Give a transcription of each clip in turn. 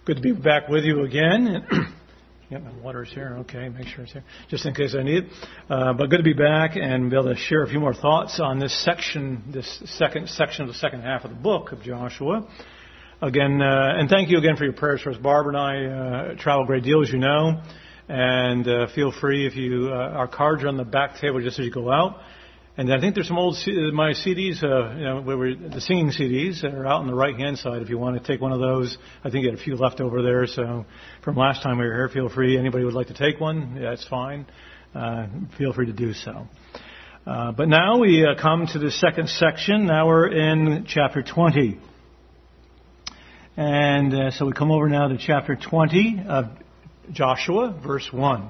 Good to be back with you again. Get my waters here. Okay, make sure it's here, just in case I need it. But good to be back and be able to share a few more thoughts on this section, this second section of the second half of the book of Joshua. Again, and thank you again for your prayers for us. Barbara and I travel a great deal, as you know, and feel free if you, our cards are on the back table just as you go out. And I think there's some old my CDs, the singing CDs that are out on the right-hand side. If you want to take one of those, I think you had a few left over there. So from last time we were here, feel free. Anybody would like to take one, that's fine. Feel free to do so. But now we come to the second section. Now we're in chapter 20. And so we come over now to chapter 20 of Joshua, verse 1.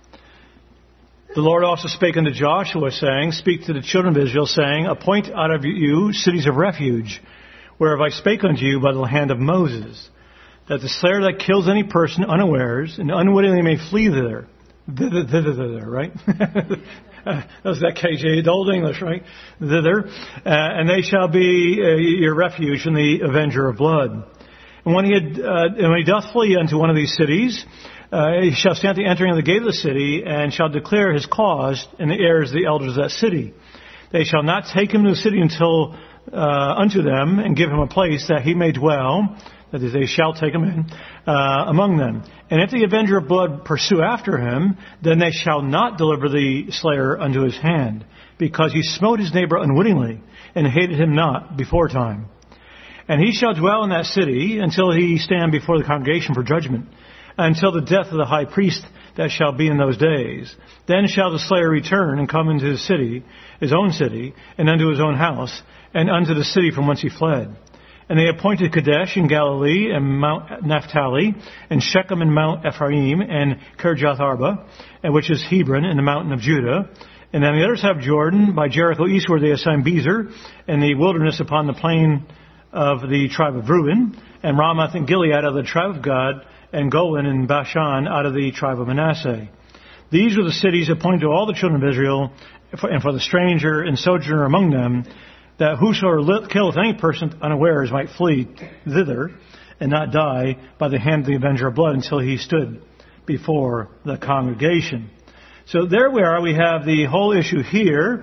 The Lord also spake unto Joshua, saying, Speak to the children of Israel, saying, Appoint out of you cities of refuge, whereof I spake unto you by the hand of Moses, that the slayer that kills any person unawares and unwittingly may flee thither. Thither, right? That was that KJ, the old English, right? Thither. And they shall be your refuge from the avenger of blood. And when he doth flee unto one of these cities, he shall stand at the entering of the gate of the city, and shall declare his cause in the ears of the elders of that city. They shall not take him to the city until unto them, and give him a place that he may dwell, that is, they shall take him in, among them. And if the avenger of blood pursue after him, then they shall not deliver the slayer unto his hand, because he smote his neighbor unwittingly, and hated him not before time. And he shall dwell in that city until he stand before the congregation for judgment, until the death of the high priest that shall be in those days. Then shall the slayer return and come into his city, his own city, and unto his own house, and unto the city from whence he fled. And they appointed Kadesh in Galilee, and Mount Naphtali, and Shechem in Mount Ephraim, and Kirjath Arba, and which is Hebron in the mountain of Judah. And on the other side of Jordan, by Jericho eastward, they assigned Bezer, and the wilderness upon the plain of the tribe of Reuben, and Ramoth and Gilead of the tribe of Gad, and Golan and Bashan out of the tribe of Manasseh. These were the cities appointed to all the children of Israel, and for the stranger and sojourner among them, that whosoever killeth any person unawares might flee thither, and not die by the hand of the avenger of blood until he stood before the congregation. So there we are. We have the whole issue here,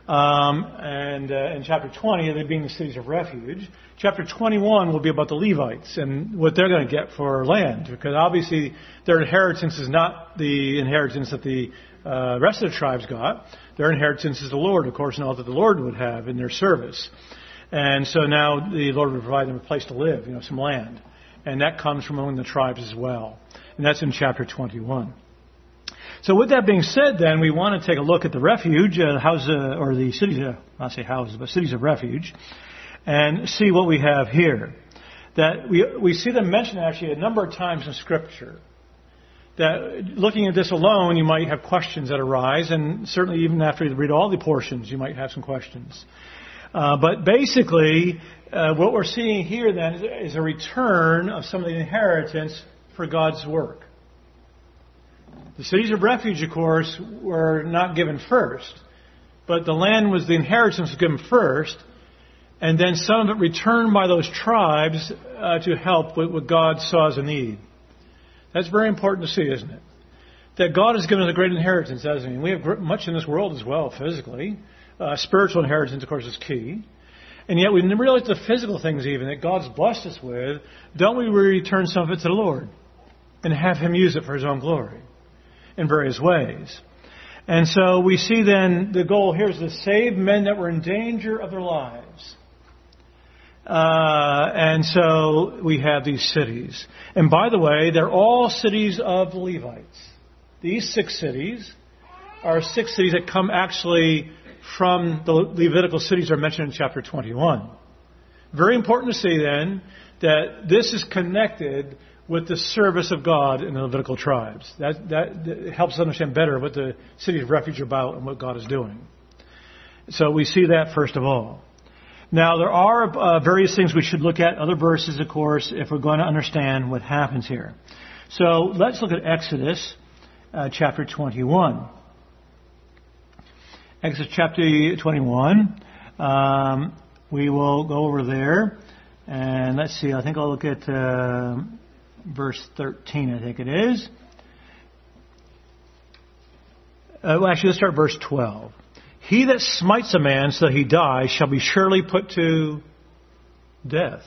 and in chapter 20, they being the cities of refuge. Chapter 21 will be about the Levites and what they're going to get for land, because obviously their inheritance is not the inheritance that the rest of the tribes got. Their inheritance is the Lord, of course, and all that the Lord would have in their service. And so now the Lord would provide them a place to live, some land. And that comes from among the tribes as well. And that's in chapter 21. So with that being said, then, we want to take a look at the refuge, or the cities, not say houses, but cities of refuge, and see what we have here. That we see them mentioned actually a number of times in Scripture. That looking at this alone, you might have questions that arise, and certainly even after you read all the portions, you might have some questions. But basically, what we're seeing here then is a return of some of the inheritance for God's work. The cities of refuge, of course, were not given first, but the land was the inheritance was given first, and then some of it returned by those tribes to help with what God saw as a need. That's very important to see, isn't it? That God has given us a great inheritance, hasn't He? And we have much in this world as well, physically. Spiritual inheritance, of course, is key. And yet we realize the physical things even that God's blessed us with, don't we return some of it to the Lord and have Him use it for His own glory in various ways? And so we see then the goal here is to save men that were in danger of their lives. And so we have these cities. And by the way, they're all cities of the Levites. These 6 cities are 6 cities that come actually from the Levitical cities are mentioned in chapter 21. Very important to see then that this is connected with the service of God in the Levitical tribes. That helps us understand better what the cities of refuge are about and what God is doing. So we see that first of all. Now, there are various things we should look at, other verses, of course, if we're going to understand what happens here. So let's look at Exodus chapter 21. Exodus chapter 21. We will go over there. And let's see, I think I'll look at verse 13, I think it is. Actually, let's start verse 12. He that smites a man so that he die shall be surely put to death.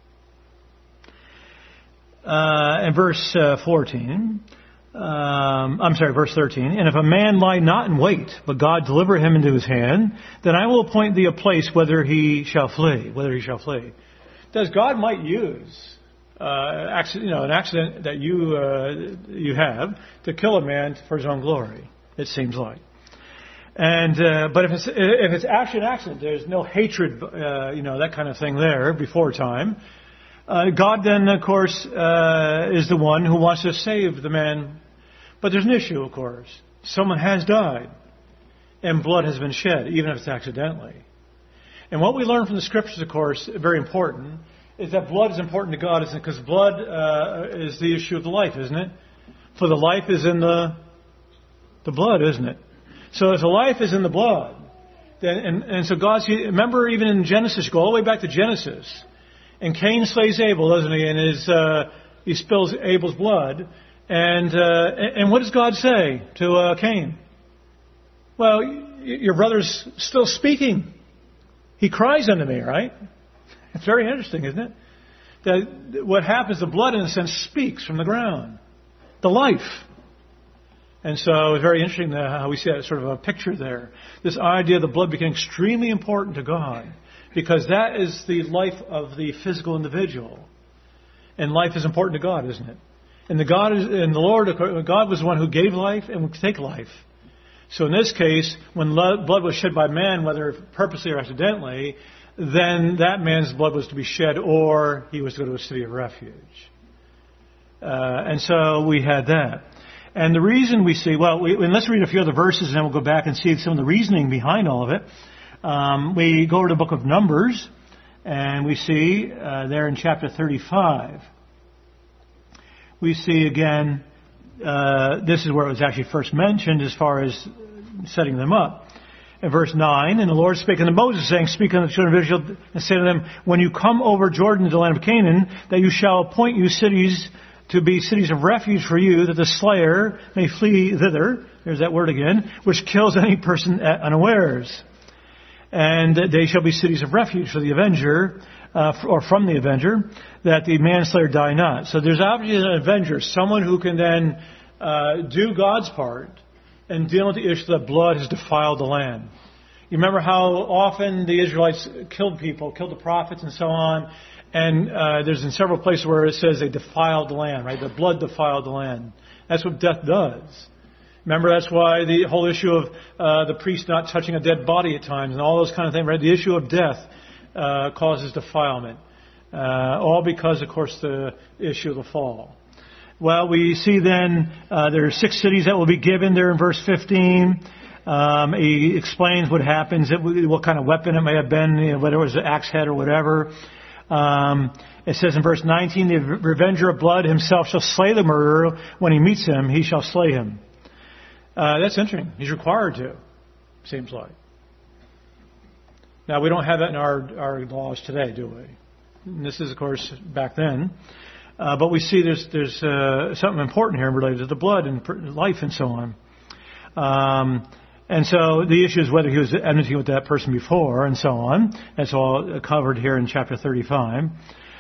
And verse 14, verse 13. And if a man lie not in wait, but God deliver him into his hand, then I will appoint thee a place whither he shall flee. Does God might use an accident that you have to kill a man for his own glory? It seems like. And but if it's actually an accident, there's no hatred, that kind of thing there before time. God then, of course, is the one who wants to save the man. But there's an issue, of course. Someone has died, and blood has been shed, even if it's accidentally. And what we learn from the Scriptures, of course, very important, is that blood is important to God, isn't it? Because blood is the issue of the life, isn't it? For the life is in the blood, isn't it? So if the life is in the blood, then and so remember even in Genesis, go all the way back to Genesis, and Cain slays Abel, doesn't he? And he spills Abel's blood, and what does God say to Cain? Well, your brother's still speaking. He cries unto me, right? It's very interesting, isn't it? That what happens, the blood in a sense speaks from the ground, the life. And so it's very interesting how we see that sort of a picture there. This idea of the blood became extremely important to God because that is the life of the physical individual. And life is important to God, isn't it? And God was the one who gave life and would take life. So in this case, when blood was shed by man, whether purposely or accidentally, then that man's blood was to be shed or he was to go to a city of refuge. And so we had that. And the reason we see, and let's read a few other verses and then we'll go back and see some of the reasoning behind all of it. We go to the book of Numbers and we see there in chapter 35, we see again, this is where it was actually first mentioned as far as setting them up. In verse 9, and the Lord spake unto Moses, saying, Speak unto the children of Israel, and say to them, When you come over Jordan to the land of Canaan, that you shall appoint you cities to be cities of refuge for you, that the slayer may flee thither, there's that word again, which kills any person unawares. And they shall be cities of refuge for the avenger, or from the avenger, that the manslayer die not. So there's obviously an avenger, someone who can then do God's part and deal with the issue that blood has defiled the land. You remember how often the Israelites killed people, killed the prophets and so on. And there's in several places where it says they defiled the land, right? The blood defiled the land. That's what death does. Remember, that's why the whole issue of the priest not touching a dead body at times and all those kind of things, right? The issue of death causes defilement. All because, of course, the issue of the fall. Well, we see then there are 6 cities that will be given there in verse 15. He explains what happens, what kind of weapon it may have been, whether it was an axe head or whatever. It says in verse 19, the revenger of blood himself shall slay the murderer. When he meets him, he shall slay him. That's interesting. He's required to, seems like. Now, we don't have that in our laws today, do we? And this is, of course, back then. But we see there's something important here related to the blood and life and so on. And so the issue is whether he was enmity with that person before and so on. That's all covered here in chapter 35.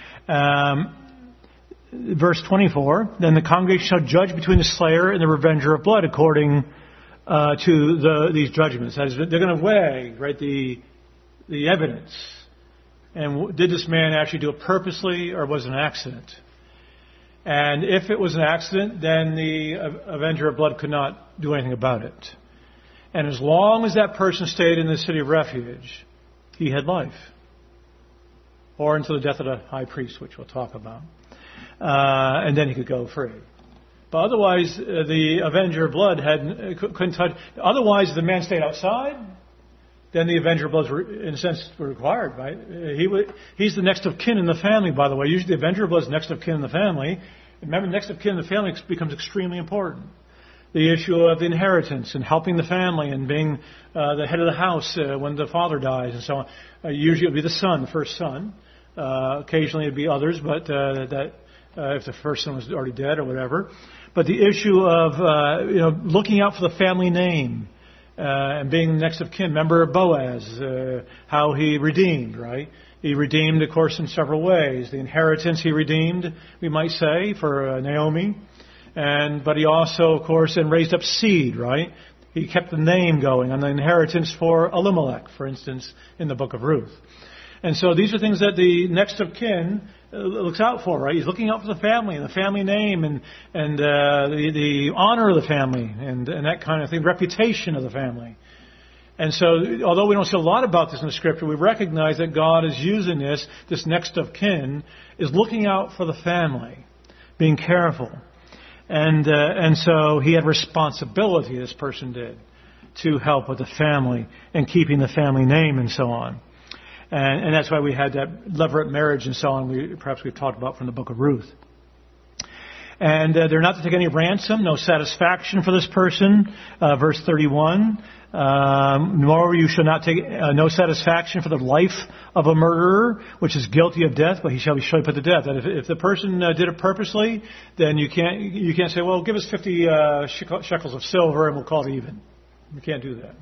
Verse 24, then the congregation shall judge between the slayer and the revenger of blood according to these judgments. That is, they're going to weigh, right, the evidence. And did this man actually do it purposely or was it an accident? And if it was an accident, then the avenger of blood could not do anything about it. And as long as that person stayed in the city of refuge, he had life. Or until the death of the high priest, which we'll talk about. And then he could go free. But otherwise, the avenger of blood couldn't touch. Otherwise, if the man stayed outside, then the avenger of blood, in a sense, were required, right? He's the next of kin in the family, by the way. Usually the avenger of blood is next of kin in the family. Remember, next of kin in the family becomes extremely important. The issue of inheritance and helping the family and being the head of the house when the father dies and so on. Usually it would be the son, the first son. Occasionally it would be others, but that if the person was already dead or whatever. But the issue of looking out for the family name and being next of kin. Remember Boaz, how he redeemed, right? He redeemed, of course, in several ways. The inheritance he redeemed, we might say, for Naomi. But he also, of course, then raised up seed, right? He kept the name going on the inheritance for Elimelech, for instance, in the book of Ruth. And so these are things that the next of kin looks out for, right? He's looking out for the family and the family name and the honor of the family and that kind of thing, reputation of the family. And so, although we don't see a lot about this in the Scripture, we recognize that God is using this next of kin, is looking out for the family, being careful. And so he had responsibility, this person did, to help with the family and keeping the family name and so on. And that's why we had that levirate marriage and so on, perhaps we've talked about from the book of Ruth. And they're not to take any ransom, no satisfaction for this person. Verse 31, moreover, you shall not take no satisfaction for the life of a murderer, which is guilty of death, but he shall be surely put to death. And if the person did it purposely, then you can't say, well, give us 50 shekels of silver and we'll call it even. You can't do that,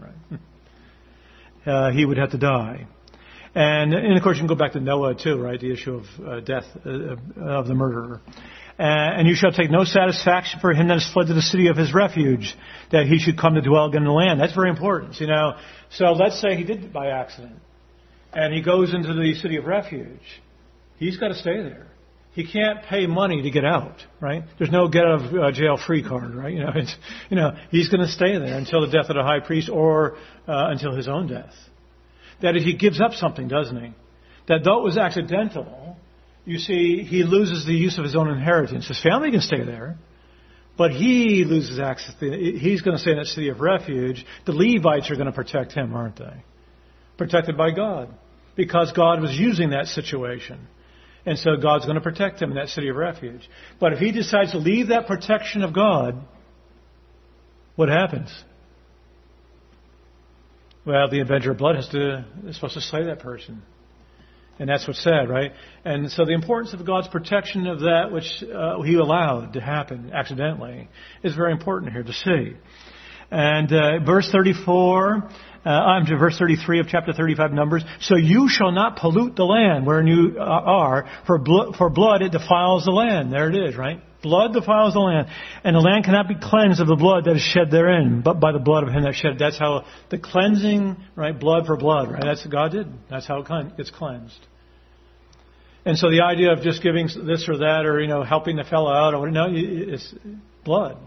right? He would have to die. And of course, you can go back to Noah too, right? The issue of death of the murderer. And you shall take no satisfaction for him that has fled to the city of his refuge, that he should come to dwell again in the land. That's very important. So let's say he did it by accident, and he goes into the city of refuge. He's got to stay there. He can't pay money to get out, right? There's no get out of jail free card, right? He's going to stay there until the death of the high priest or until his own death. That is, he gives up something, doesn't he? That though it was accidental, you see, he loses the use of his own inheritance. His family can stay there, but he loses access. He's going to stay in that city of refuge. The Levites are going to protect him, aren't they? Protected by God, because God was using that situation. And so God's going to protect him in that city of refuge. But if he decides to leave that protection of God, what happens? Well, the avenger of blood is supposed to slay that person. And that's what's said, right? And so the importance of God's protection of that which he allowed to happen accidentally is very important here to see. And verse 33 of chapter 35 Numbers. So you shall not pollute the land wherein you are, for blood it defiles the land. There it is, right? Blood defiles the land, and the land cannot be cleansed of the blood that is shed therein, but by the blood of him that shed. That's how the cleansing, right? Blood for blood, right? That's what God did. That's how it gets cleansed. And so the idea of just giving this or that, or helping the fellow out, it's blood.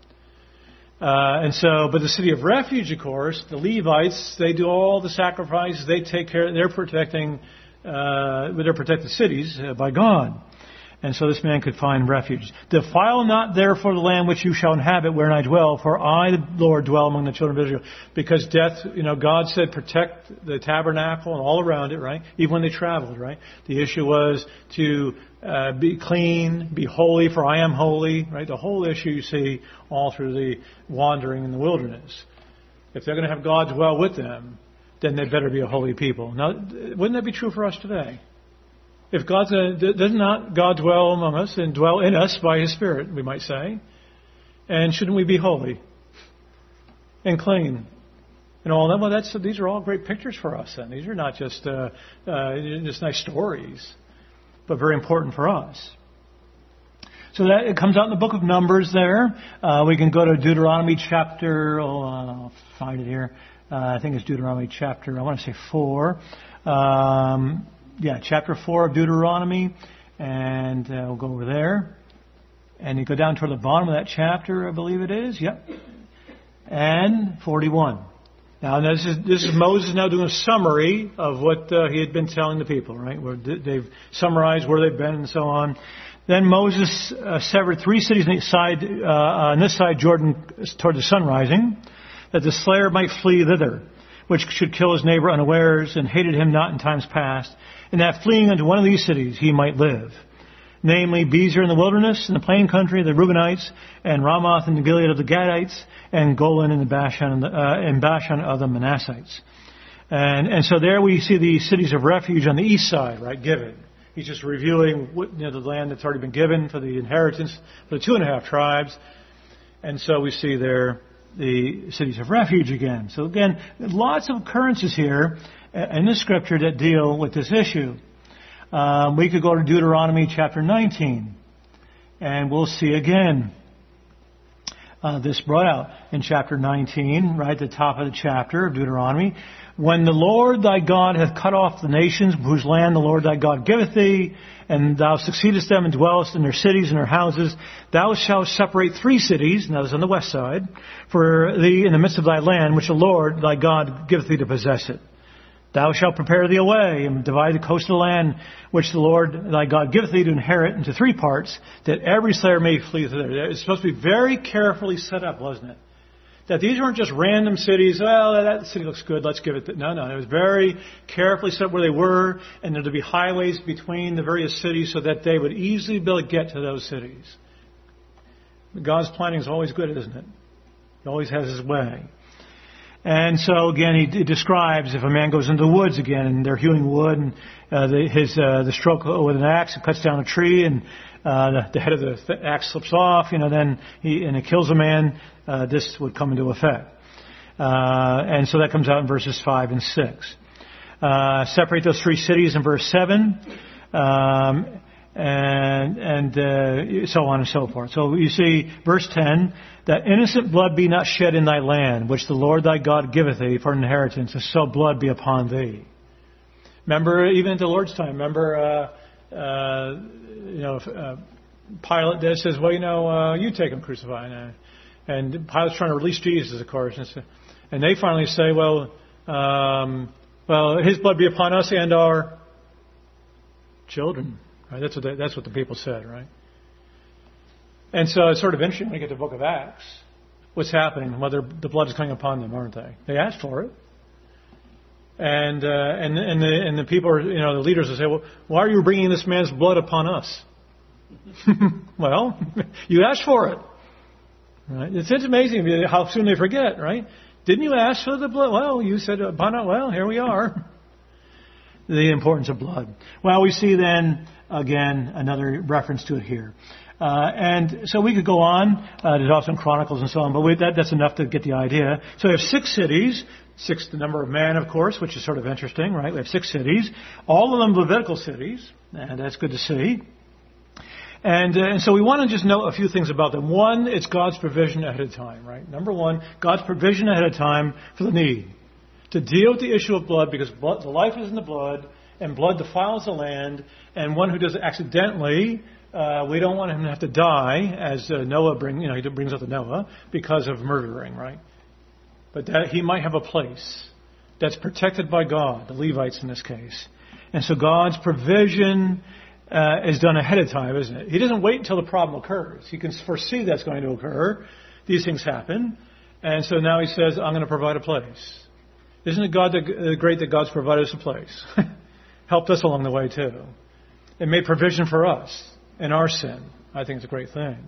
But the city of refuge, of course, the Levites, they do all the sacrifices. They take care. They're protecting the cities by God. And so this man could find refuge. Defile not therefore the land which you shall inhabit wherein I dwell, for I, the Lord, dwell among the children of Israel. Because death, God said protect the tabernacle and all around it, right? Even when they traveled, right? The issue was to be clean, be holy, for I am holy, right? The whole issue you see all through the wandering in the wilderness. If they're going to have God dwell with them, then they better be a holy people. Now, wouldn't that be true for us today? If does not God dwell among us and dwell in us by His Spirit, we might say? And shouldn't we be holy and clean and all that? Well, these are all great pictures for us. Then these are not just nice stories, but very important for us. So that it comes out in the book of Numbers. There, we can go to Deuteronomy chapter. I'll find it here. I think it's Deuteronomy chapter. I want to say 4. Chapter 4 of Deuteronomy, and we'll go over there. And you go down toward the bottom of that chapter, I believe it is. Yep. And 41. Now, this is Moses now doing a summary of what he had been telling the people, right? Where they've summarized where they've been and so on. Then Moses severed 3 cities on this side Jordan toward the sun rising, that the slayer might flee thither, which should kill his neighbor unawares, and hated him not in times past, and that fleeing unto one of these cities he might live. Namely, Bezer in the wilderness, in the plain country of the Reubenites, and Ramoth in the Gilead of the Gadites, and Golan in Bashan of the Manassites. And so there we see the cities of refuge on the east side, right, given. He's just reviewing the land that's already been given for the inheritance for the 2.5 tribes. And so we see there the cities of refuge again. So again, lots of occurrences here in the scripture that deal with this issue. We could go to Deuteronomy chapter 19, and we'll see again this brought out in chapter 19, right at the top of the chapter of Deuteronomy. When the Lord thy God hath cut off the nations whose land the Lord thy God giveth thee, and thou succeedest them and dwellest in their cities and their houses, thou shalt separate 3 cities, and that is on the west side, for thee in the midst of thy land, which the Lord thy God giveth thee to possess it. Thou shalt prepare thee a way, and divide the coast of the land, which the Lord thy God giveth thee to inherit, into 3 parts, that every slayer may flee thither. It's supposed to be very carefully set up, wasn't it? That these weren't just random cities. Well, that city looks good. Let's give it. No. It was very carefully set up where they were, and there to be highways between the various cities so that they would easily be able to get to those cities. God's planning is always good, isn't it? He always has His way. And so again, he describes if a man goes into the woods again, and they're hewing wood, and the stroke with an axe cuts down a tree, and the head of the axe slips off, then it kills a man. This would come into effect. And so that comes out in verses 5 and 6. Separate those 3 cities in verse 7, and so on and so forth. So you see, verse 10, that innocent blood be not shed in thy land, which the Lord thy God giveth thee for an inheritance, and so blood be upon thee. Remember, even at the Lord's time, Pilate says, well, you take him, crucify him. And Pilate's trying to release Jesus, of course. And they finally say, well, his blood be upon us and our children. Right? That's what the people said, right? And so it's sort of interesting when you get to the book of Acts. What's happening? Well, the blood is coming upon them, aren't they? They asked for it. And the people are, the leaders will say, well, why are you bringing this man's blood upon us? Well, you asked for it. Right? It's amazing how soon they forget, right? Didn't you ask for the blood? Well, you said upon it. Well, here we are. The importance of blood. Well, we see then, again, another reference to it here. And so we could go on. There's also in Chronicles and so on, but that's enough to get the idea. So we have 6 cities, 6 the number of man, of course, which is sort of interesting, right? We have 6 cities, all of them Levitical cities, and that's good to see. And so we want to just note a few things about them. One, it's God's provision ahead of time, right? Number 1, God's provision ahead of time for the need. To deal with the issue of blood, because the life is in the blood, and blood defiles the land, and one who does it accidentally, we don't want him to have to die, as Noah he brings up to Noah, because of murdering, right? But that he might have a place that's protected by God, the Levites in this case. And so God's provision is done ahead of time, isn't it? He doesn't wait until the problem occurs. He can foresee that's going to occur. These things happen. And so now he says, I'm going to provide a place. Isn't it great that God's provided us a place? Helped us along the way too. It made provision for us in our sin. I think it's a great thing.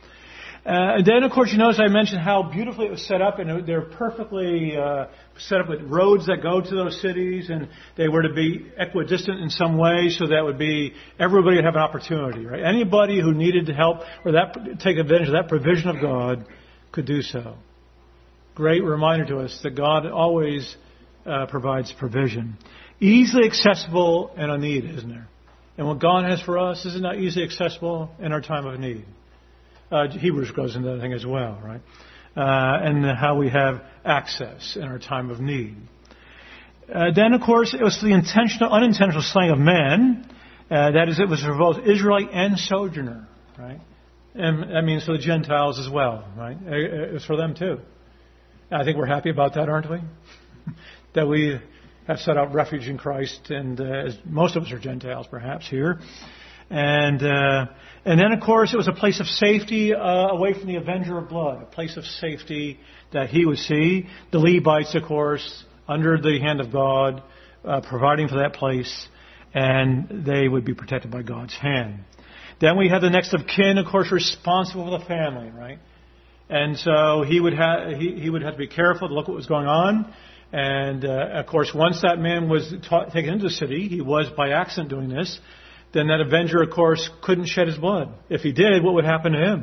And then, of course, you notice I mentioned how beautifully it was set up, and they're perfectly set up with roads that go to those cities, and they were to be equidistant in some way, so that would be everybody would have an opportunity, right? Anybody who needed help or take advantage of that provision of God could do so. Great reminder to us that God always provides provision. Easily accessible in a need, isn't there? And what God has for us is not easily accessible in our time of need. Hebrews goes into that thing as well, right? And how we have access in our time of need. Then, of course, it was the unintentional slaying of men. That is, it was for both Israelite and sojourner, right? And that means for the Gentiles as well, right? It was for them too. I think we're happy about that, aren't we? That we have set out refuge in Christ, and as most of us are Gentiles, perhaps here. And then, of course, it was a place of safety away from the avenger of blood, a place of safety that he would see. The Levites, of course, under the hand of God, providing for that place, and they would be protected by God's hand. Then we have the next of kin, of course, responsible for the family, right? And so he would have to be careful to look what was going on. And, of course, once that man was taken into the city, he was by accident doing this, then that avenger, of course, couldn't shed his blood. If he did, what would happen to him?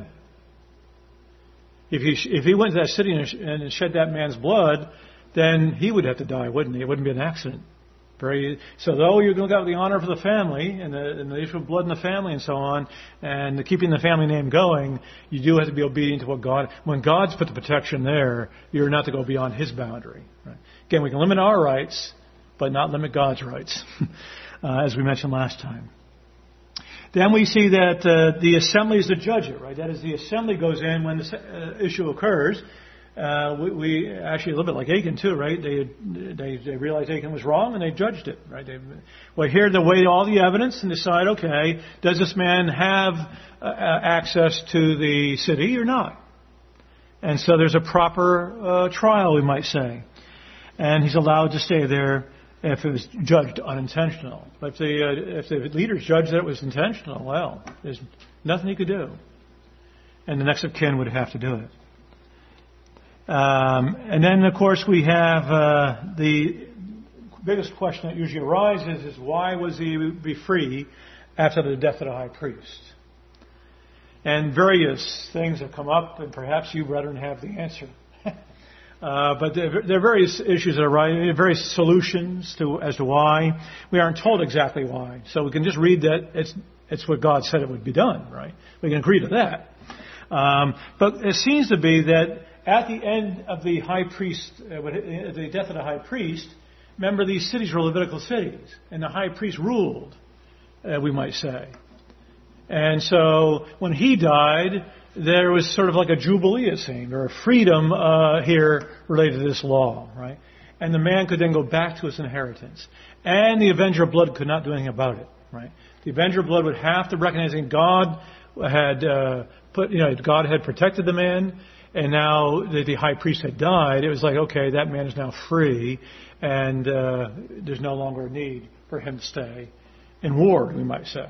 If he went to that city and shed that man's blood, then he would have to die, wouldn't he? It wouldn't be an accident. So though you're going to have the honor for the family and the issue of blood in the family and so on, and keeping the family name going, you do have to be obedient to what God. When God's put the protection there, you're not to go beyond His boundary. Right? Again, we can limit our rights, but not limit God's rights, as we mentioned last time. Then we see that the assembly is to judge it. Right? That is, the assembly goes in when the issue occurs. We actually a little bit like Achan too, right? They realized Achan was wrong and they judged it, right? Here they weigh all the evidence and decide, okay, does this man have access to the city or not? And so there's a proper trial, we might say, and he's allowed to stay there if it was judged unintentional. But if the leaders judged that it was intentional, well, there's nothing he could do, and the next of kin would have to do it. And then, of course, we have the biggest question that usually arises is why was he be free after the death of the high priest? And various things have come up, and perhaps you, brethren, have the answer. But there are various issues that arise, various solutions as to why. We aren't told exactly why. So we can just read that it's what God said it would be done, right? We can agree to that. But it seems to be that at the end of the high priest, the death of the high priest, remember these cities were Levitical cities, and the high priest ruled, we might say. And so when he died, there was sort of like a jubilee, it seemed, or a freedom here related to this law, right? And the man could then go back to his inheritance. And the avenger of blood could not do anything about it, right? The avenger of blood would have to recognize that God had God had protected the man. And now that the high priest had died, it was like, okay, that man is now free, and there's no longer a need for him to stay in ward, we might say.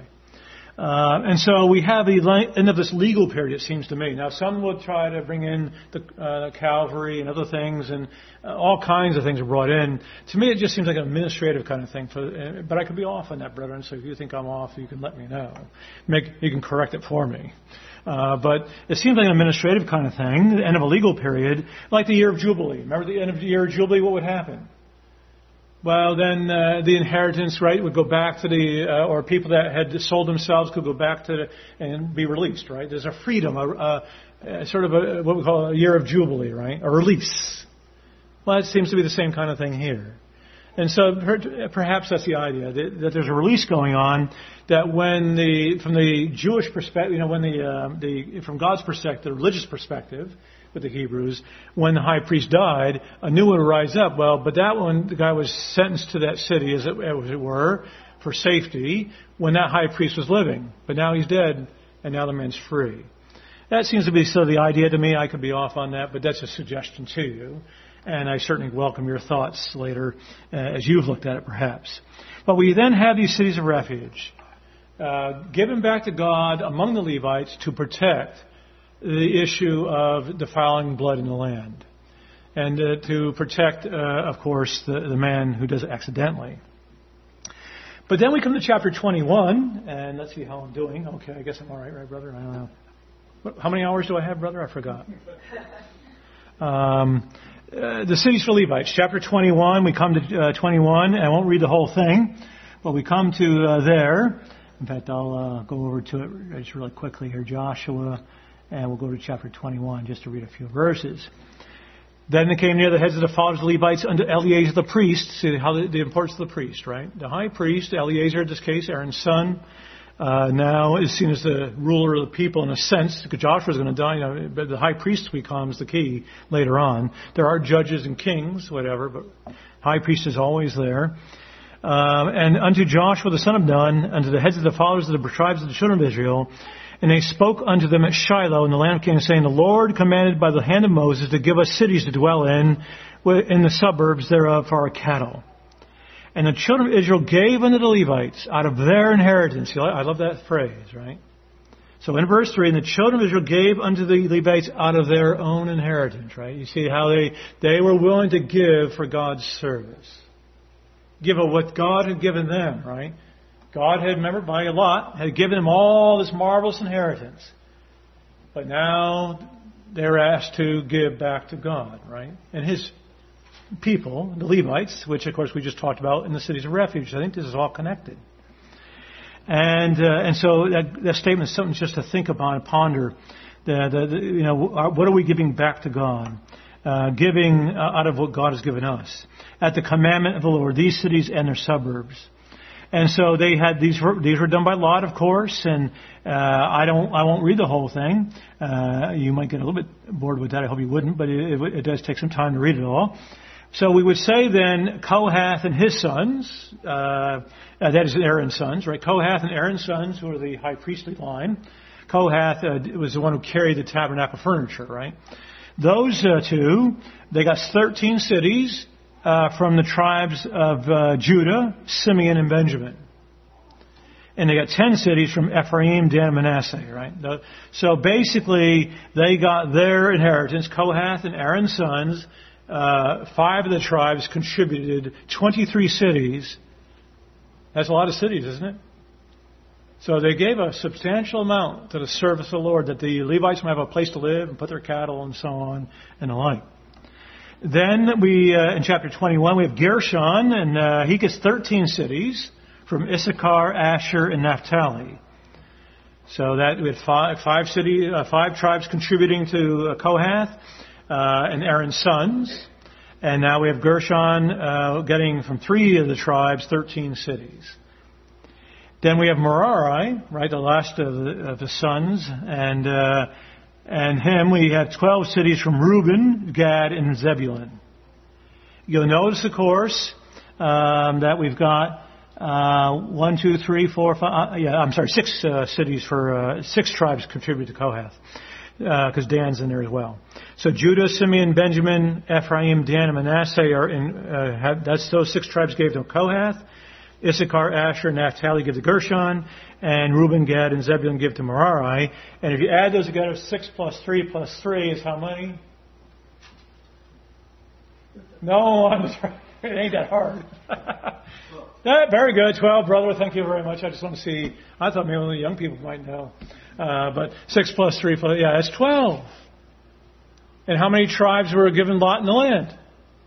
And so we have the end of this legal period, it seems to me. Now, some will try to bring in the Calvary and other things, and all kinds of things are brought in. To me, it just seems like an administrative kind of thing. But I could be off on that, brethren, so if you think I'm off, you can let me know. You can correct it for me. But it seems like an administrative kind of thing, the end of a legal period, like the year of Jubilee. Remember the end of the year of Jubilee, what would happen? Well, then the inheritance, right, would go back to or people that had sold themselves could go back and be released, right? There's a freedom, sort of what we call a year of Jubilee, right? A release. Well, it seems to be the same kind of thing here. And so perhaps that's the idea, that there's a release going on, that from the Jewish perspective, from God's perspective, the religious perspective, with the Hebrews, when the high priest died, a new one would rise up. Well, but that one, the guy was sentenced to that city, as it were, for safety, when that high priest was living. But now he's dead, and now the man's free. That seems to be sort of the idea to me. I could be off on that, but that's a suggestion to you. And I certainly welcome your thoughts later as you've looked at it, perhaps. But we then have these cities of refuge given back to God among the Levites to protect the issue of defiling blood in the land. And to protect, of course, the man who does it accidentally. But then we come to chapter 21, and let's see how I'm doing. Okay, I guess I'm all right, brother? I don't know. How many hours do I have, brother? I forgot. The cities for Levites, chapter 21. We come to 21, and I won't read the whole thing, but we come to there. In fact, I'll go over to it just really quickly here. Joshua, and we'll go to chapter 21 just to read a few verses. Then they came near the heads of the fathers of the Levites unto Eleazar the priest. See how the importance of the priest, right? The high priest, Eleazar in this case, Aaron's son, now is seen as the ruler of the people in a sense, because Joshua's going to die, but the high priest becomes the key later on. There are judges and kings, whatever, but high priest is always there. And unto Joshua the son of Nun, unto the heads of the fathers of the tribes of the children of Israel, and they spoke unto them at Shiloh in the land of Canaan, saying, the Lord commanded by the hand of Moses to give us cities to dwell in the suburbs thereof for our cattle. And the children of Israel gave unto the Levites out of their inheritance. I love that phrase, right? So in verse 3, and the children of Israel gave unto the Levites out of their own inheritance, right? You see how they were willing to give for God's service. Give of what God had given them, right? God had, remember, by a lot, had given them all this marvelous inheritance. But now they're asked to give back to God, right? And His people, the Levites, which of course we just talked about in the cities of refuge. I think this is all connected. And so that statement is something just to think about and ponder. What are we giving back to God? Giving out of what God has given us. At the commandment of the Lord, these cities and their suburbs. And so they had these were done by lot, of course, and I won't read the whole thing. You might get a little bit bored with that. I hope you wouldn't, but it does take some time to read it all. So we would say then Kohath and his sons, that is Aaron's sons, right? Kohath and Aaron's sons, who are the high priestly line. Kohath was the one who carried the tabernacle furniture, right? Those two, they got 13 cities from the tribes of Judah, Simeon, and Benjamin. And they got 10 cities from Ephraim, Dan, and Manasseh, right? So basically, they got their inheritance. Kohath and Aaron's sons, 5 of the tribes contributed 23 cities. That's a lot of cities, isn't it? So they gave a substantial amount to the service of the Lord, that the Levites might have a place to live and put their cattle and so on and the like. Then in chapter 21, we have Gershon, and he gets 13 cities from Issachar, Asher, and Naphtali. So that we had 5 tribes contributing to Kohath and Aaron's sons. And now we have Gershon getting from 3 of the tribes 13 cities. Then we have Merari, right, the last of the sons, and him we have 12 cities from Reuben, Gad, and Zebulun. You'll notice, of course, that we've got 6 cities for 6 tribes contribute to Kohath, because Dan's in there as well. So Judah, Simeon, Benjamin, Ephraim, Dan, and Manasseh are in. Those 6 tribes gave to Kohath. Issachar, Asher, Naphtali give to Gershon, and Reuben, Gad, and Zebulun give to Merari. And if you add those together, 6 plus 3 plus 3 is how many? No, it ain't that hard. Very good, 12, brother. Thank you very much. I just want to see. I thought maybe only young people might know. But 6 plus 3 plus, that's 12. And how many tribes were given lot in the land?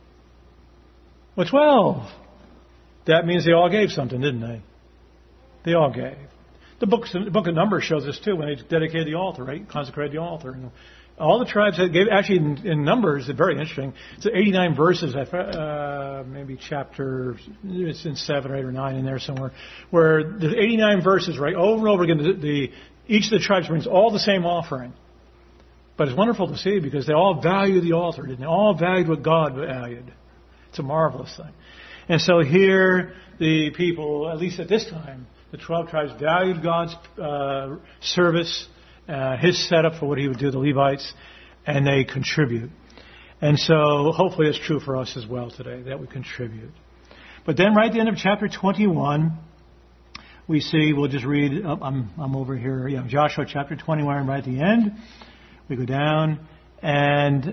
Well, 12. That means they all gave something, didn't they? They all gave. The book of Numbers shows this too, when they dedicated the altar, right? Consecrated the altar. And all the tribes that gave, actually in Numbers, it's very interesting. It's 89 verses, maybe chapter, it's in 7 or 8 or 9 in there somewhere, where there's 89 verses, right? Over and over again, each of the tribes brings all the same offering. But it's wonderful to see because they all value the altar, didn't they? All valued what God valued. It's a marvelous thing. And so here, the people, at least at this time, the 12 tribes valued God's service, His setup for what He would do to the Levites, and they contribute. And so hopefully it's true for us as well today, that we contribute. But then right at the end of chapter 21, we see, we'll just read, I'm over here, Joshua chapter 21, right at the end. We go down, and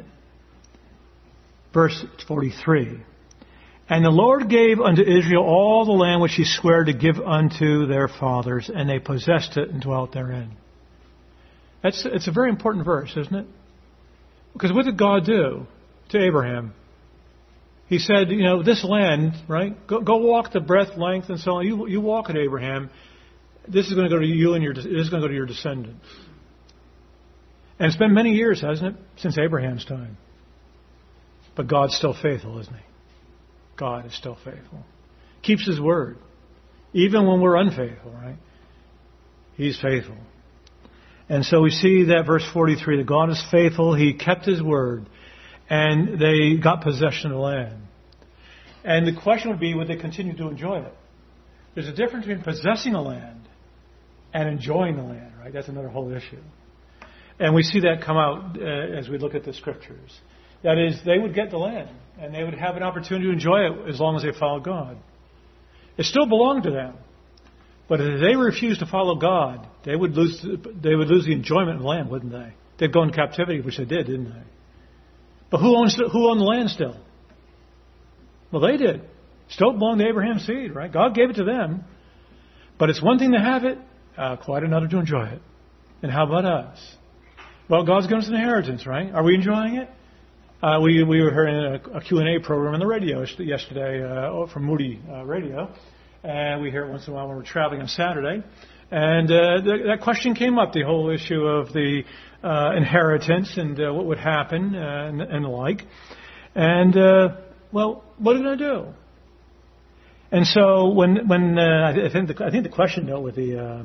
verse 43. And the Lord gave unto Israel all the land which He sware to give unto their fathers, and they possessed it and dwelt therein. It's a very important verse, isn't it? Because what did God do to Abraham? He said, this land, right? Go walk the breadth, length, and so on. You walk it, Abraham. This is going to go to you and this is going to go to your descendants. And it's been many years, hasn't it, since Abraham's time. But God's still faithful, isn't He? God is still faithful. Keeps His word. Even when we're unfaithful, right? He's faithful. And so we see that verse 43, that God is faithful. He kept His word. And they got possession of the land. And the question would be, would they continue to enjoy it? There's a difference between possessing a land and enjoying the land, right? That's another whole issue. And we see that come out as we look at the Scriptures. That is, they would get the land, and they would have an opportunity to enjoy it as long as they followed God. It still belonged to them. But if they refused to follow God, they would lose the enjoyment of the land, wouldn't they? They'd go in captivity, which they did, didn't they? But who owned the land still? Well, they did. Still belonged to Abraham's seed, right? God gave it to them. But it's one thing to have it, quite another to enjoy it. And how about us? Well, God's given us an inheritance, right? Are we enjoying it? We were hearing a Q&A program on the radio yesterday from Moody Radio. And we hear it once in a while when we're traveling on Saturday. And that question came up, the whole issue of the inheritance and what would happen and the like. And, well, what are we going to do? And so when I think the question dealt with the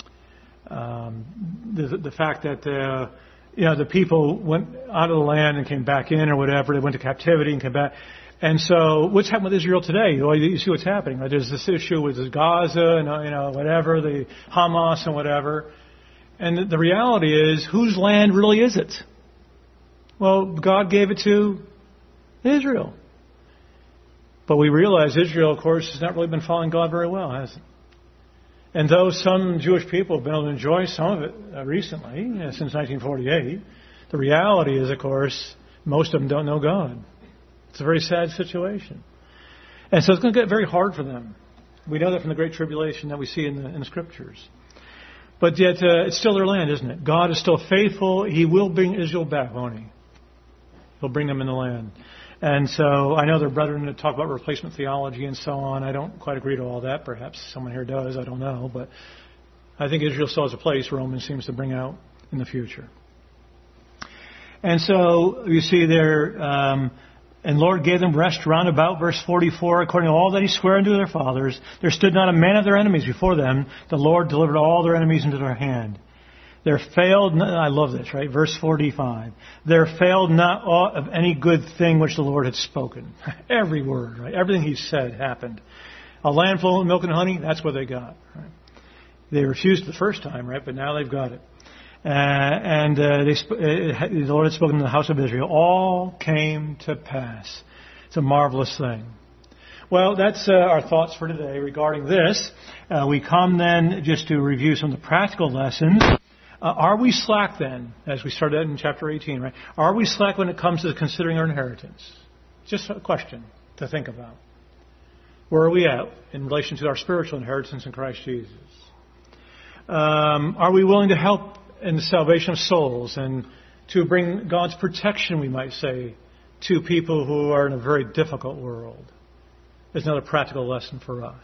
fact that the people went out of the land and came back in or whatever, they went to captivity and came back. And so what's happened with Israel today? Well, you see what's happening. Right? There's this issue with Gaza and whatever, the Hamas and whatever. And the reality is, whose land really is it? Well, God gave it to Israel. But we realize Israel, of course, has not really been following God very well, has it? And though some Jewish people have been able to enjoy some of it recently, since 1948, the reality is, of course, most of them don't know God. It's a very sad situation. And so it's going to get very hard for them. We know that from the Great Tribulation that we see in the Scriptures. But yet, it's still their land, isn't it? God is still faithful. He will bring Israel back, won't He? He'll bring them in the land. And so I know there are brethren that talk about replacement theology and so on. I don't quite agree to all that. Perhaps someone here does. I don't know. But I think Israel still has a place Romans seems to bring out in the future. And so you see there... And Lord gave them rest round about, verse 44, according to all that He sware unto their fathers. There stood not a man of their enemies before them. The Lord delivered all their enemies into their hand. There failed, I love this, right? Verse 45. There failed not aught of any good thing which the Lord had spoken. Every word, right? Everything He said happened. A land flowing with milk and honey, that's what they got. Right? They refused the first time, right? But now they've got it. The Lord had spoken to the house of Israel. All came to pass. It's a marvelous thing. Well, that's our thoughts for today regarding this. We come then just to review some of the practical lessons. Are we slack then, as we started in chapter 18, right? Are we slack when it comes to considering our inheritance? Just a question to think about. Where are we at in relation to our spiritual inheritance in Christ Jesus? Are we willing to help in the salvation of souls and to bring God's protection, we might say, to people who are in a very difficult world? There's another practical lesson for us.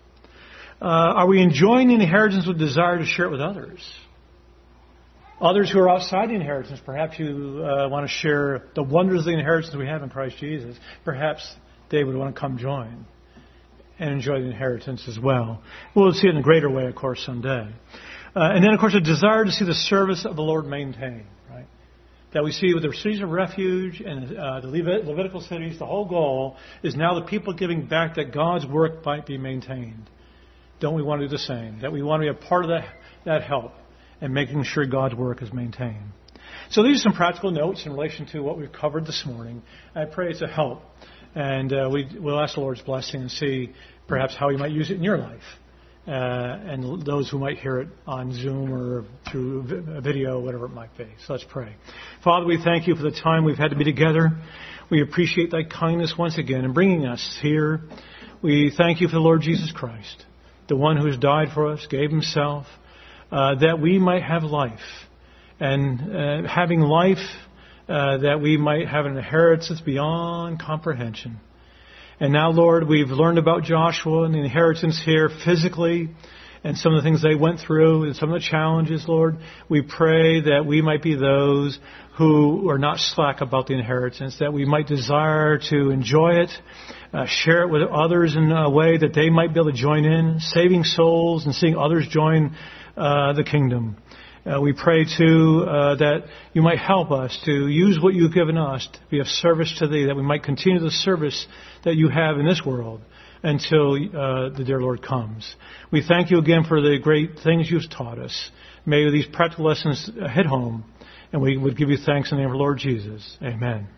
Are we enjoying the inheritance with desire to share it with others? Others who are outside the inheritance, perhaps you want to share the wonders of the inheritance we have in Christ Jesus. Perhaps they would want to come join and enjoy the inheritance as well. We'll see it in a greater way, of course, someday. And then, of course, a desire to see the service of the Lord maintained, right? That we see with the cities of refuge and the Levitical cities, the whole goal is now the people giving back that God's work might be maintained. Don't we want to do the same? That we want to be a part of that help and making sure God's work is maintained. So these are some practical notes in relation to what we've covered this morning. I pray it's a help. And we'll ask the Lord's blessing and see perhaps how He might use it in your life. And those who might hear it on Zoom or through a video, whatever it might be. So let's pray. Father, we thank You for the time we've had to be together. We appreciate Thy kindness once again in bringing us here. We thank You for the Lord Jesus Christ, the one who has died for us, gave Himself, that we might have life. And having life, that we might have an inheritance beyond comprehension. And now, Lord, we've learned about Joshua and the inheritance here physically and some of the things they went through and some of the challenges, Lord. We pray that we might be those who are not slack about the inheritance, that we might desire to enjoy it, share it with others in a way that they might be able to join in, saving souls and seeing others join the kingdom. We pray, too, that You might help us to use what You've given us to be of service to Thee, that we might continue the service that You have in this world until the dear Lord comes. We thank You again for the great things You've taught us. May these practical lessons hit home, and we would give You thanks in the name of the Lord Jesus. Amen.